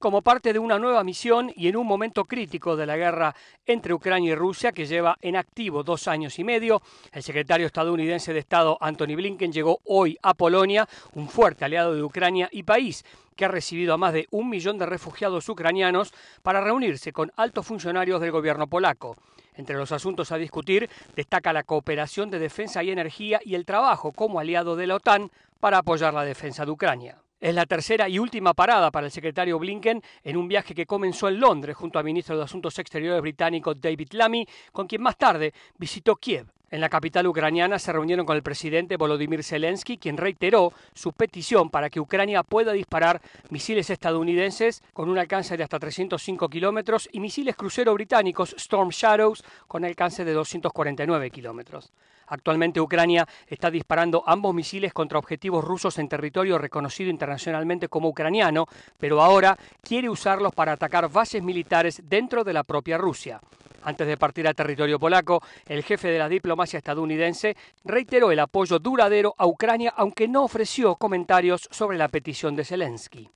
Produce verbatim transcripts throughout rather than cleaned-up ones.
como parte de una nueva misión y en un momento crítico de la guerra entre Ucrania y Rusia, que lleva en activo dos años y medio. El secretario estadounidense de Estado, Antony Blinken, llegó hoy a Polonia, un fuerte aliado de Ucrania y país que ha recibido a más de un millón de refugiados ucranianos, para reunirse con altos funcionarios del gobierno polaco. Entre los asuntos a discutir destaca la cooperación de defensa y energía y el trabajo como aliado de la OTAN para apoyar la defensa de Ucrania. Es la tercera y última parada para el secretario Blinken en un viaje que comenzó en Londres junto al ministro de Asuntos Exteriores británico David Lammy, con quien más tarde visitó Kiev. En la capital ucraniana se reunieron con el presidente Volodymyr Zelensky, quien reiteró su petición para que Ucrania pueda disparar misiles estadounidenses con un alcance de hasta trescientos cinco kilómetros y misiles crucero británicos Storm Shadows con alcance de doscientos cuarenta y nueve kilómetros. Actualmente Ucrania está disparando ambos misiles contra objetivos rusos en territorio reconocido internacionalmente como ucraniano, pero ahora quiere usarlos para atacar bases militares dentro de la propia Rusia. Antes de partir a territorio polaco, el jefe de la diplomacia estadounidense reiteró el apoyo duradero a Ucrania, aunque no ofreció comentarios sobre la petición de Zelensky.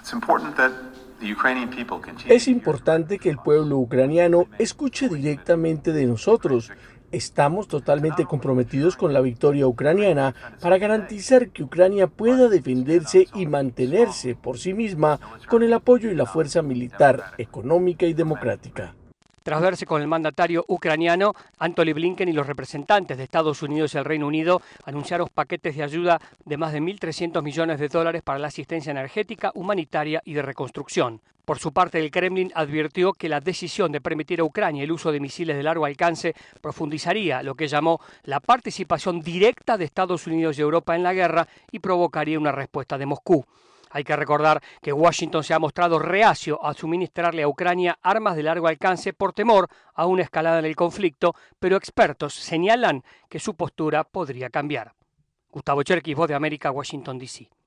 Es importante que el pueblo ucraniano escuche directamente de nosotros. Estamos totalmente comprometidos con la victoria ucraniana para garantizar que Ucrania pueda defenderse y mantenerse por sí misma con el apoyo y la fuerza militar, económica y democrática. Tras verse con el mandatario ucraniano, Antony Blinken y los representantes de Estados Unidos y el Reino Unido anunciaron paquetes de ayuda de más de mil trescientos millones de dólares para la asistencia energética, humanitaria y de reconstrucción. Por su parte, el Kremlin advirtió que la decisión de permitir a Ucrania el uso de misiles de largo alcance profundizaría lo que llamó la participación directa de Estados Unidos y Europa en la guerra y provocaría una respuesta de Moscú. Hay que recordar que Washington se ha mostrado reacio a suministrarle a Ucrania armas de largo alcance por temor a una escalada en el conflicto, pero expertos señalan que su postura podría cambiar. Gustavo Cherkis, Voz de América, Washington, D C